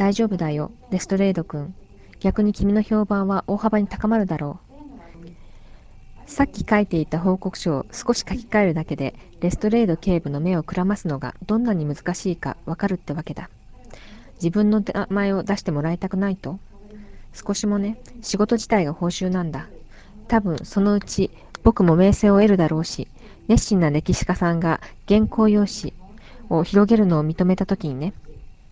大丈夫だよ、レストレード君。逆に君の評判は大幅に高まるだろう。さっき書いていた報告書を少し書き換えるだけで、レストレード警部の目をくらますのがどんなに難しいかわかるってわけだ。自分の名前を出してもらいたくないと？少しもね、仕事自体が報酬なんだ。多分そのうち僕も名声を得るだろうし、熱心な歴史家さんが原稿用紙を広げるのを認めたときにね。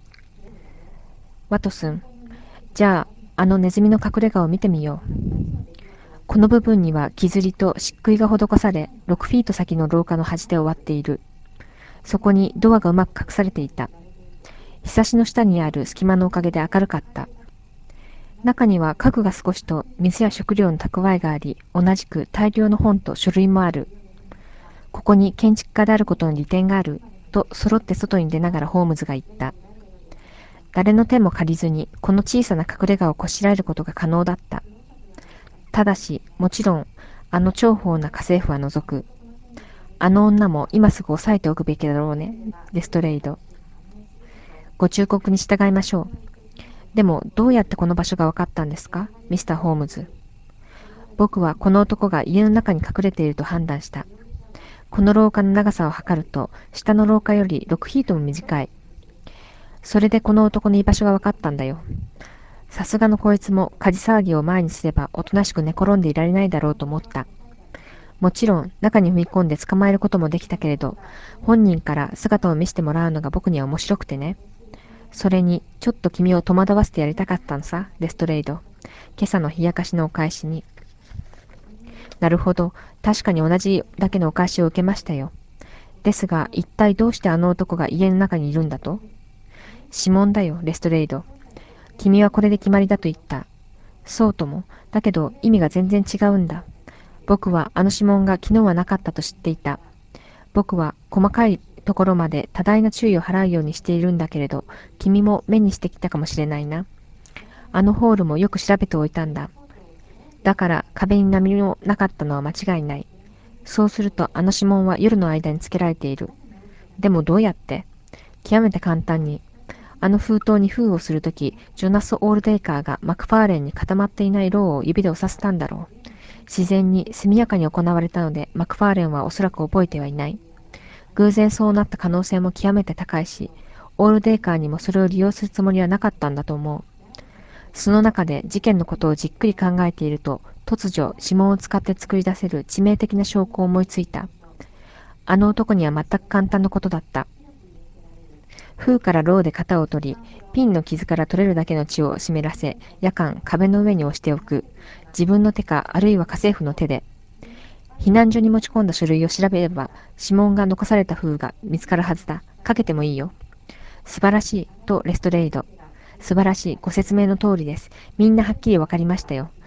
ワトスン、じゃあ、あのネズミの隠れ家を見てみよう。この部分には木りと漆喰が施され、6フィート先の廊下の端で終わっている。そこにドアがうまく隠されていた。ひさしの下にある隙間のおかげで明るかった。中には家具が少しと水や食料の蓄えがあり、同じく大量の本と書類もある。ここに建築家であることの利点がある、と揃って外に出ながらホームズが言った。誰の手も借りずに、この小さな隠れ家をこしらえることが可能だった。ただし、もちろん、あの重宝な家政婦は除く。あの女も今すぐ押さえておくべきだろうね、レストレイド。ご忠告に従いましょう。でも、どうやってこの場所が分かったんですか、ミスター・ホームズ。僕はこの男が家の中に隠れていると判断した。この廊下の長さを測ると、下の廊下より6フィートも短い。それでこの男の居場所が分かったんだよ。さすがのこいつも火事騒ぎを前にすればおとなしく寝転んでいられないだろうと思った。もちろん中に踏み込んで捕まえることもできたけれど、本人から姿を見せてもらうのが僕には面白くてね。それにちょっと君を戸惑わせてやりたかったのさ、レストレイド。今朝の冷やかしのお返しに。なるほど、確かに同じだけのお返しを受けましたよ。ですが、一体どうしてあの男が家の中にいるんだと？指紋だよ、レストレイド。君はこれで決まりだと言った。そうとも。だけど意味が全然違うんだ。僕はあの指紋が昨日はなかったと知っていた。僕は細かいところまで多大な注意を払うようにしているんだけれど、君も目にしてきたかもしれないな。あのホールもよく調べておいたんだ。だから壁に何もなかったのは間違いない。そうするとあの指紋は夜の間につけられている。でもどうやって？極めて簡単に。あの封筒に封をするとき、ジョナス・オールデイカーがマクファーレンに固まっていないローを指で押させたんだろう。自然に速やかに行われたので、マクファーレンはおそらく覚えてはいない。偶然そうなった可能性も極めて高いし、オールデイカーにもそれを利用するつもりはなかったんだと思う。その中で事件のことをじっくり考えていると、突如指紋を使って作り出せる致命的な証拠を思いついた。あの男には全く簡単なことだった。封からローで型を取り、ピンの傷から取れるだけの血を湿らせ、夜間壁の上に押しておく。自分の手か、あるいは家政婦の手で。避難所に持ち込んだ書類を調べれば、指紋が残された封が見つかるはずだ。かけてもいいよ。素晴らしい、とレストレイド。素晴らしい、ご説明の通りです。みんなはっきりわかりましたよ。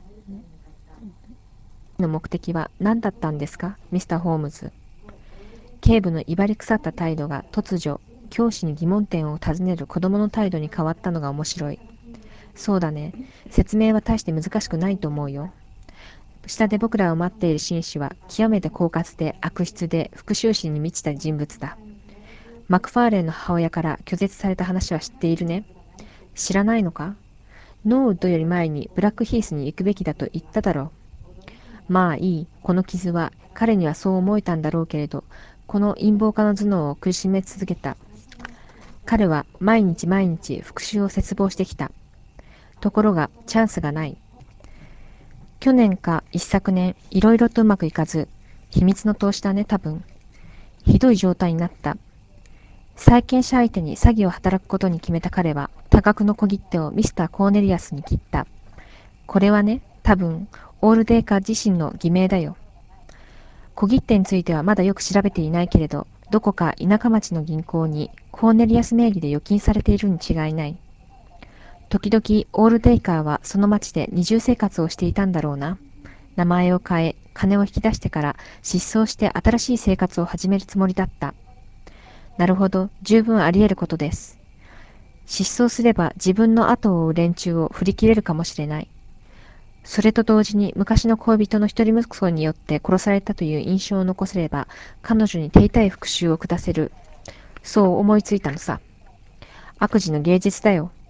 の目的は何だったんですか、ミスター・ホームズ。警部の威張り腐った態度が突如、教師に疑問点を尋ねる子供の態度に変わったのが面白い。そうだね。説明は大して難しくないと思うよ。下で僕らを待っている紳士は極めて狡猾で悪質で復讐心に満ちた人物だ。マクファーレンの母親から拒絶された話は知っているね。知らないのか？ノーウッドより前にブラックヒースに行くべきだと言っただろう。まあいい、この傷は彼にはそう思えたんだろうけれど、この陰謀家の頭脳を苦しめ続けた。彼は毎日毎日復讐を切望してきた。ところがチャンスがない。去年か一昨年、いろいろとうまくいかず、秘密の投資だね、多分。ひどい状態になった。債権者相手に詐欺を働くことに決めた彼は、多額の小切手をミスター・コーネリアスに切った。これはね、多分、オールデーカー自身の偽名だよ。小切手についてはまだよく調べていないけれど、どこか田舎町の銀行にコーネリアス名義で預金されているに違いない。時々オールデイカーはその町で二重生活をしていたんだろうな。名前を変え、金を引き出してから失踪して新しい生活を始めるつもりだった。なるほど、十分あり得ることです。失踪すれば自分の後を追う連中を振り切れるかもしれない。それと同時に昔の恋人の一人息子によって殺されたという印象を残せれば、彼女に手痛い復讐を下せる。そう思いついたのさ。悪事の芸術だよ。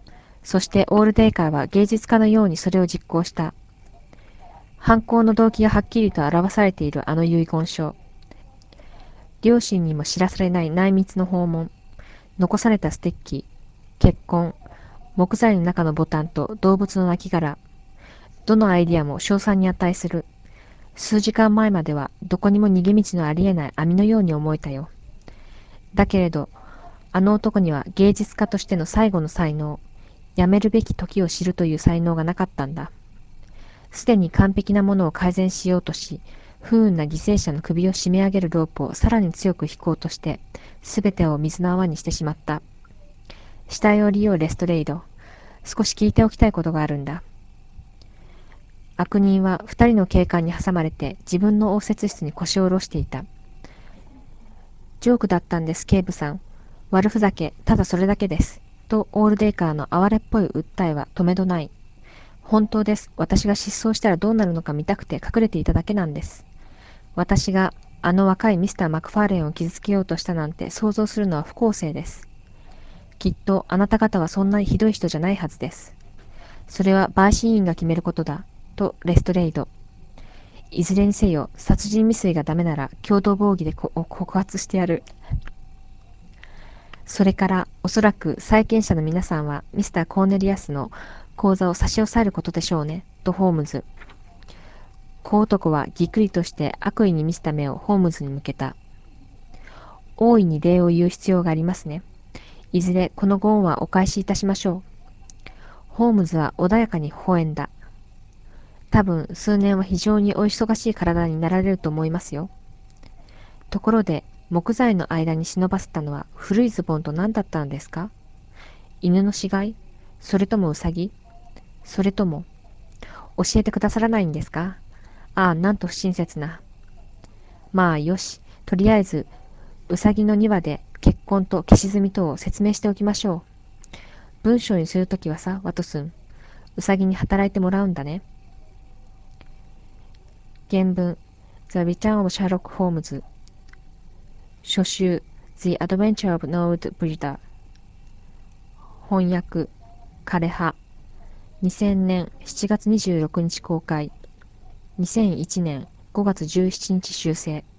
そしてオールデイカーは芸術家のようにそれを実行した。犯行の動機がはっきりと表されているあの遺言書。両親にも知らされない内密の訪問。残されたステッキ。結婚。木材の中のボタンと動物の亡骸。どのアイディアも賞賛に値する。数時間前まではどこにも逃げ道のありえない網のように思えたよ。だけれど、あの男には芸術家としての最後の才能、やめるべき時を知るという才能がなかったんだ。すでに完璧なものを改善しようとし、不運な犠牲者の首を締め上げるロープをさらに強く引こうとして、すべてを水の泡にしてしまった。死体を利用レストレイド。少し聞いておきたいことがあるんだ。悪人は二人の警官に挟まれて自分の応接室に腰を下ろしていた。ジョークだったんです、警部さん。悪ふざけ、ただそれだけです。とオールデイカーの哀れっぽい訴えは止めどない。本当です。私が失踪したらどうなるのか見たくて隠れていただけなんです。私があの若いミスター・マクファーレンを傷つけようとしたなんて想像するのは不公正です。きっとあなた方はそんなにひどい人じゃないはずです。それは陪審員が決めることだ。とレストレイド。いずれにせよ、殺人未遂がダメなら共同防御で告発してやる。それから、おそらく債権者の皆さんはミスター・コーネリアスの口座を差し押さえることでしょうね。とホームズ。小男はぎっくりとして悪意に満ちた目をホームズに向けた。大いに礼を言う必要がありますね。いずれこのご恩はお返しいたしましょう。ホームズは穏やかに微笑んだ。多分、数年は非常にお忙しい体になられると思いますよ。ところで、木材の間に忍ばせたのは古いズボンと何だったのですか？犬の死骸？それともウサギ？それとも、教えてくださらないんですか？ああ、なんと不親切な。まあ、よし。とりあえず、ウサギの2羽で結婚と消し積みとを説明しておきましょう。文章にするときはさ、ワトソン。ウサギに働いてもらうんだね。原文 The Return of Sherlock Holmes 初集 The Adventure of Node Breeder 翻訳枯葉2000年7月26日公開2001年5月17日修正